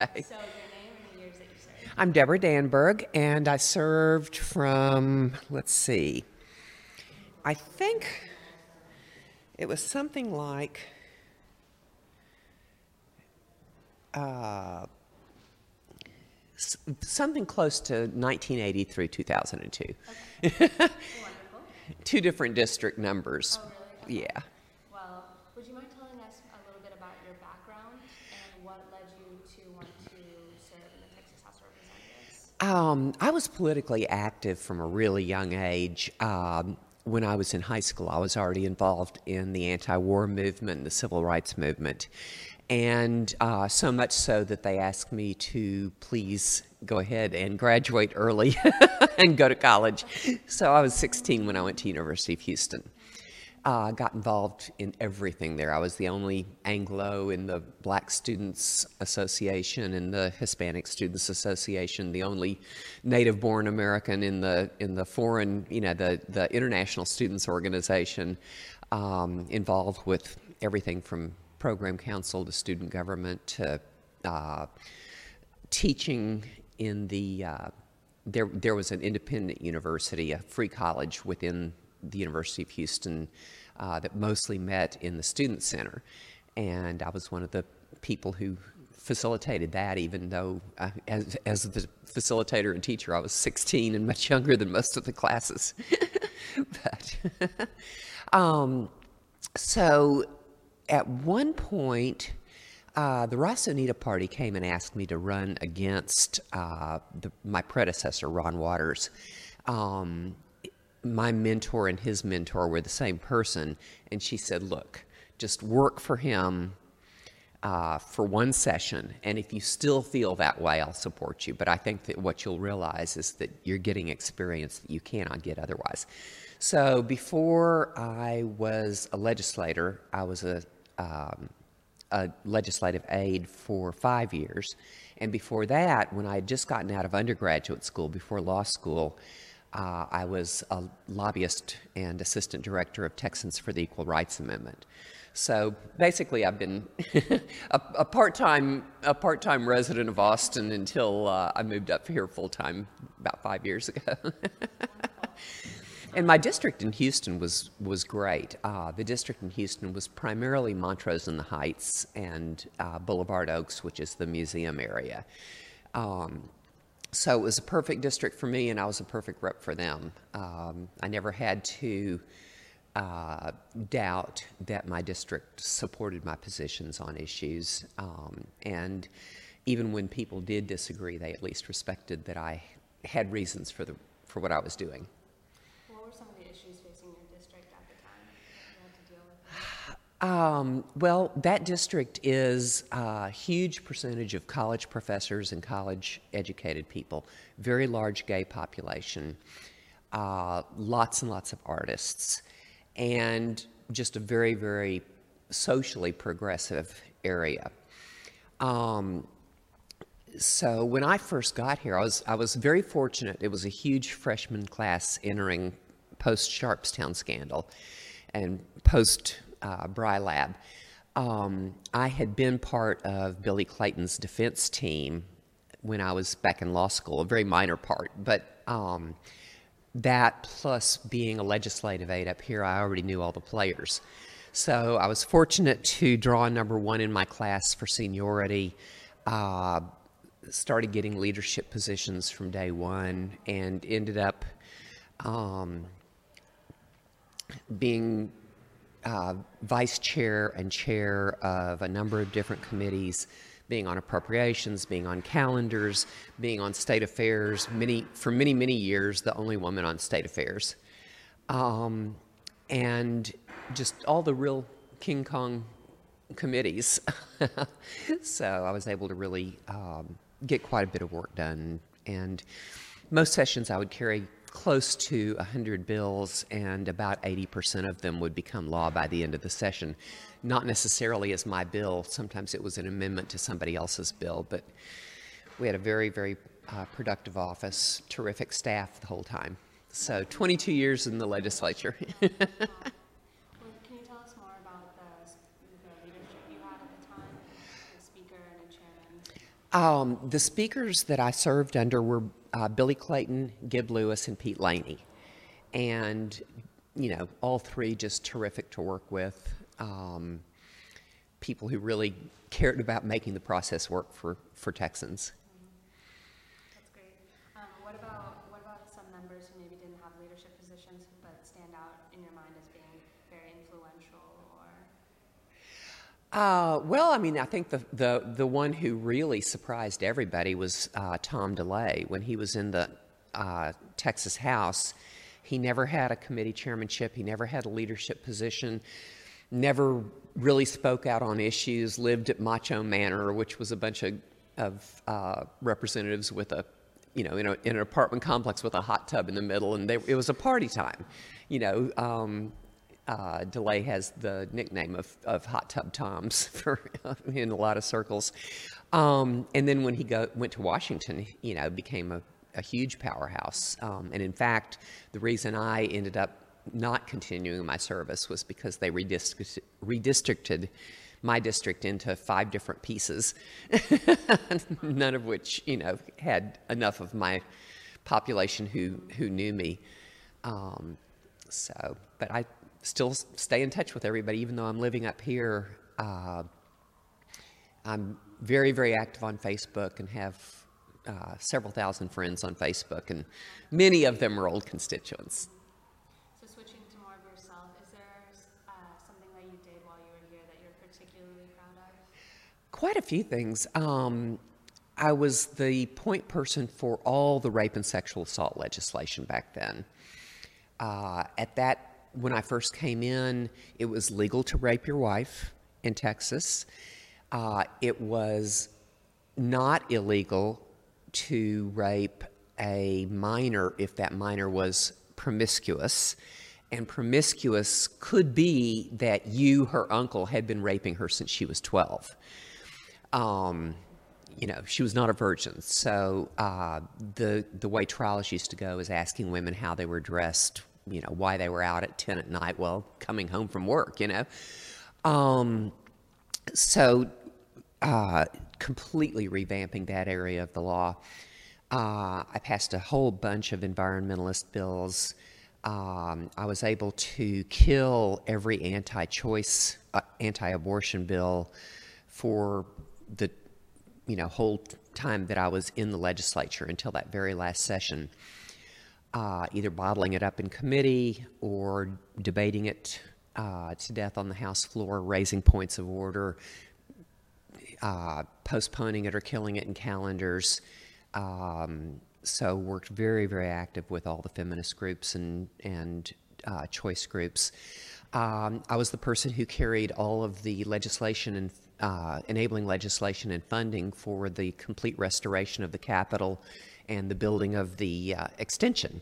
So your name and the years that you served. I'm Deborah Danberg, and I served from, let's see, I think it was something like something close to 1980 through 2002. Okay. Wonderful. Two different district numbers. Oh, really? Okay. Yeah. Well, would you mind telling us a little bit about your background and what led you to want to serve in the Texas House of Representatives? I was politically active from a really young age. When I was in high school, I was already involved in the anti-war movement, the civil rights movement, and so much so that they asked me to please go ahead and graduate early and go to college. So I was 16 when I went to University of Houston. Got involved in everything there. I was the only Anglo in the Black Students Association and the Hispanic Students Association, the only native-born American in the foreign, the International Students Organization, involved with everything from program council to student government to teaching in the. There was an independent university, a free college within the University of Houston that mostly met in the Student Center. And I was one of the people who facilitated that, even though as the facilitator and teacher, I was 16 and much younger than most of the classes. But so at one point, the Rossonita Party came and asked me to run against my predecessor, Ron Waters. My mentor and his mentor were the same person, and she said, look, just work for him for one session, and if you still feel that way, I'll support you. But I think that what you'll realize is that you're getting experience that you cannot get otherwise. So before I was a legislator, I was a legislative aide for 5 years. And before that, when I had just gotten out of undergraduate school, before law school, I was a lobbyist and assistant director of Texans for the Equal Rights Amendment. So basically, I've been a part-time resident of Austin until I moved up here full-time about 5 years ago. And my district in Houston was great. The district in Houston was primarily Montrose in the Heights and Boulevard Oaks, which is the museum area. So it was a perfect district for me, and I was a perfect rep for them. I never had to doubt that my district supported my positions on issues. And even when people did disagree, they at least respected that I had reasons for what I was doing. What were some of the issues facing your district at the time that you had to deal with? Well, that district is a huge percentage of college professors and college-educated people, very large gay population, lots and lots of artists, and just a very, very socially progressive area. So when I first got here, I was very fortunate. It was a huge freshman class entering post-Sharpstown scandal and post Bry Lab. I had been part of Billy Clayton's defense team when I was back in law school, a very minor part, but that plus being a legislative aide up here, I already knew all the players. So I was fortunate to draw number one in my class for seniority, started getting leadership positions from day one, and ended up being vice chair and chair of a number of different committees, being on appropriations, being on calendars, being on state affairs, for many, many years, the only woman on state affairs. And just all the real King Kong committees. So I was able to really get quite a bit of work done. And most sessions I would carry close to 100 bills, and about 80% of them would become law by the end of the session. Not necessarily as my bill. Sometimes it was an amendment to somebody else's bill, but we had a very, very productive office, terrific staff the whole time. So 22 years in the legislature. Well, can you tell us more about the leadership you had at the time, the speaker and the chairman? The speakers that I served under were Billy Clayton, Gib Lewis, and Pete Laney. And, all three just terrific to work with. People who really cared about making the process work for Texans. That's great. What about some members who maybe didn't have leadership positions but stand out in your mind as being very influential or? I think the one who really surprised everybody was Tom DeLay. When he was in the Texas House, he never had a committee chairmanship. He never had a leadership position. Never really spoke out on issues. Lived at Macho Manor, which was a bunch of representatives with in an apartment complex with a hot tub in the middle, and it was a party time. DeLay has the nickname of Hot Tub Toms in a lot of circles. And then when he went to Washington, became a huge powerhouse. And in fact, the reason I ended up not continuing my service was because they redistricted my district into 5 different pieces, none of which, had enough of my population who knew me. But I still stay in touch with everybody, even though I'm living up here. I'm very, very active on Facebook and have several thousand friends on Facebook, and many of them are old constituents. So switching to more of yourself, is there something that you did while you were here that you're particularly proud of? Quite a few things. I was the point person for all the rape and sexual assault legislation back then. When I first came in, it was legal to rape your wife in Texas. It was not illegal to rape a minor if that minor was promiscuous. And promiscuous could be that you, her uncle, had been raping her since she was 12. She was not a virgin. So the way trials used to go is asking women how they were dressed, why they were out at 10 at night, well, coming home from work, completely revamping that area of the law. I passed a whole bunch of environmentalist bills. I was able to kill every anti-choice, anti-abortion bill for the whole time that I was in the legislature until that very last session, either bottling it up in committee or debating it to death on the House floor, raising points of order, postponing it or killing it in calendars. So worked very, very active with all the feminist groups and choice groups. I was the person who carried all of the legislation and enabling legislation and funding for the complete restoration of the Capitol and the building of the extension.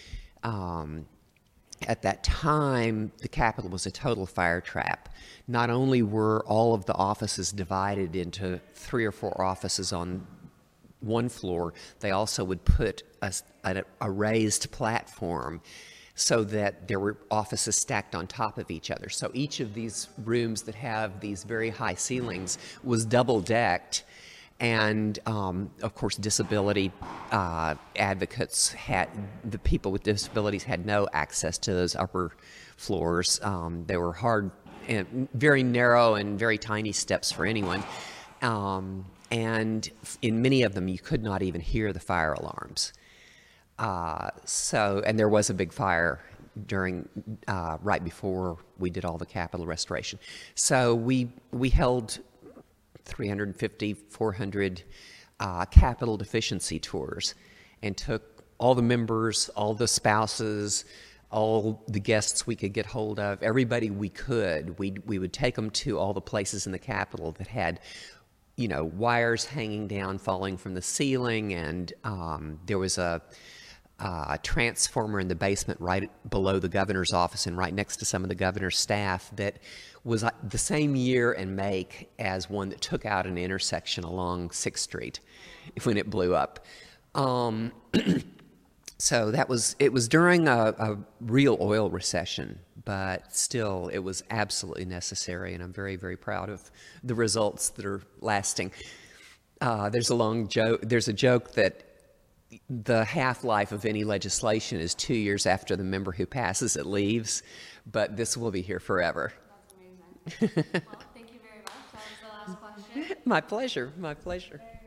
At that time, the Capitol was a total fire trap. Not only were all of the offices divided into 3 or 4 offices on one floor, they also would put a raised platform so that there were offices stacked on top of each other. So each of these rooms that have these very high ceilings was double-decked. And, of course, disability advocates the people with disabilities had no access to those upper floors. They were hard and very narrow and very tiny steps for anyone. And in many of them, you could not even hear the fire alarms. And there was a big fire right before we did all the Capitol restoration. So we held 350, 400 Capitol deficiency tours and took all the members, all the spouses, all the guests we could get hold of, everybody we could. We would take them to all the places in the Capitol that had, wires hanging down, falling from the ceiling, and there was a transformer in the basement right below the governor's office and right next to some of the governor's staff that was the same year and make as one that took out an intersection along 6th Street when it blew up. So it was during a real oil recession, but still it was absolutely necessary, and I'm very, very proud of the results that are lasting. There's a long joke. There's a joke that the half-life of any legislation is 2 years after the member who passes it leaves, but this will be here forever. That's amazing. Well, thank you very much. That was the last question. My pleasure. My pleasure. Very